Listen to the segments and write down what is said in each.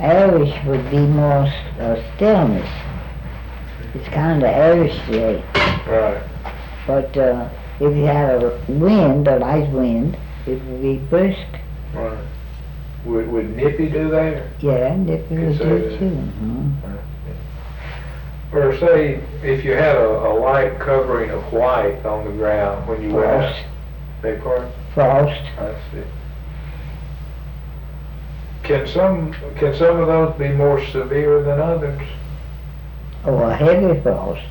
Irish would be more stillness. It's kind of Irish today. Right. But if you had a wind, a light wind, it would be brisk. Right. Would Nippy do that? Yeah, Nippy would do it too. Or say, if you had a light covering of white on the ground when you went out. Beg pardon? Frost. I see. Can some of those be more severe than others? Oh, a heavy frost.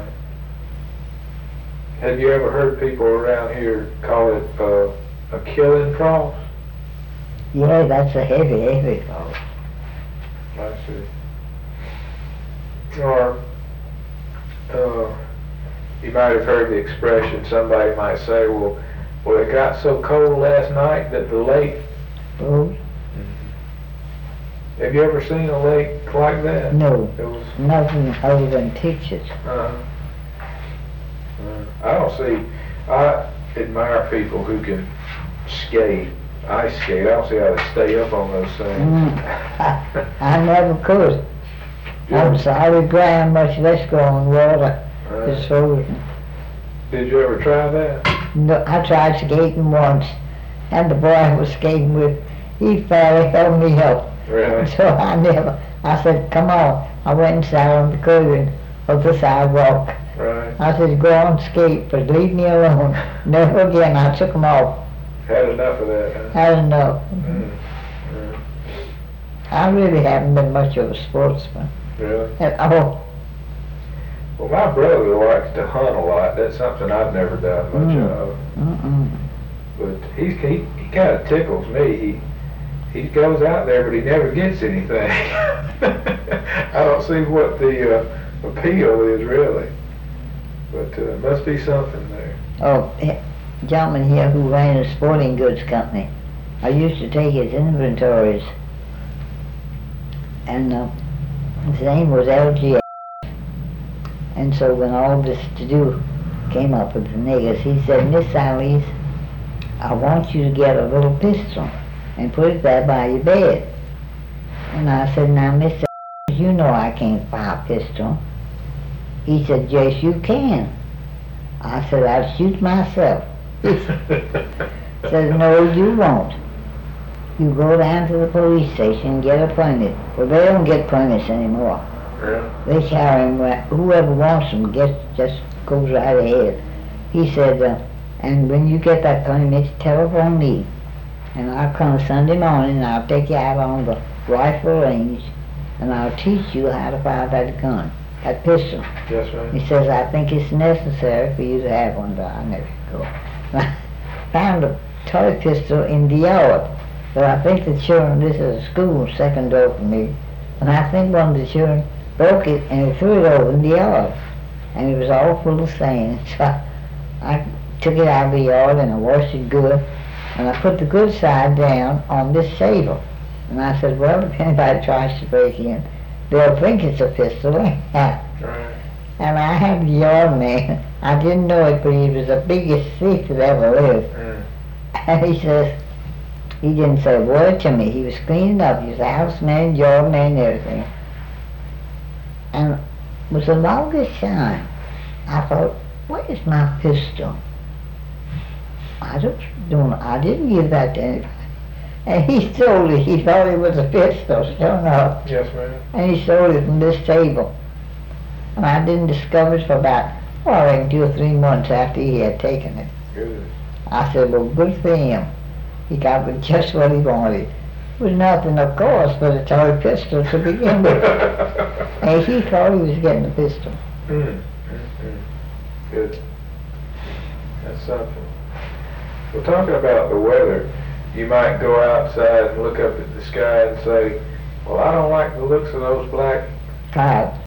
Have you ever heard people around here call it a killing frost? Yeah, that's a heavy frost. I see. Or you might have heard the expression, somebody might say, well, it got so cold last night that the lake... Oh? Have you ever seen a lake like that? No, it was nothing other than pictures. I don't see, I admire people who can skate, ice skate. I don't see how they stay up on those things. I never could. I'm solid ground, much less go on water. It's frozen. Did you ever try that? No, I tried skating once, and the boy I was skating with, he fairly held me up. Really? So I said, come on. I went and sat on the curb of the sidewalk. Right. I said, go on skate, but leave me alone. Never again. I took them off. Had enough of that, huh? Had enough. I really haven't been much of a sportsman. Really? At all. Well, my brother likes to hunt a lot. That's something I've never done much of. But he kind of tickles me. He goes out there, but he never gets anything. I don't see what the appeal is, really. But must be something there. Oh, a gentleman here who ran a sporting goods company, I used to take his inventories, and his name was LGS. And so when all this to-do came up with the niggers, he said, Miss Alice, I want you to get a little pistol and put it there by your bed. And I said, now, Mr. you know I can't fire a pistol. He said, yes, you can. I said, I'll shoot myself. He said, no, you won't. You go down to the police station and get a permit. Well, they don't get permits anymore. Yeah. They carry them, whoever wants them just goes right ahead. He said, and when you get that permit, telephone me. And I'll come Sunday morning and I'll take you out on the rifle range and I'll teach you how to fire that gun, that pistol. Yes, ma'am. He says, I think it's necessary for you to have one, but I never go. I found a toy pistol in the yard, but I think the children, this is a school second door from me, and I think one of the children broke it and threw it over in the yard. And it was all full of sand. So I took it out of the yard and I washed it good. And I put the good side down on this table. And I said, well, if anybody tries to break in, they'll think it's a pistol. Right. And I had the yard man. I didn't know it, but he was the biggest thief that ever lived. And he says, he didn't say a word to me. He was cleaning up. He was a houseman, yard man, everything. And it was the longest time I thought, where's my pistol? I didn't give that to anybody. And he stole it. He thought it was a pistol, sure enough. Yes, ma'am. And he stole it from this table. And I didn't discover it for about, I reckon 2 or 3 months after he had taken it. Good. I said, well, good for him. He got just what he wanted. It was nothing, of course, but a toy pistol to begin with. And he thought he was getting a pistol. Good. That's something. Well, talking about the weather, you might go outside and look up at the sky and say, well, I don't like the looks of those black Clouds.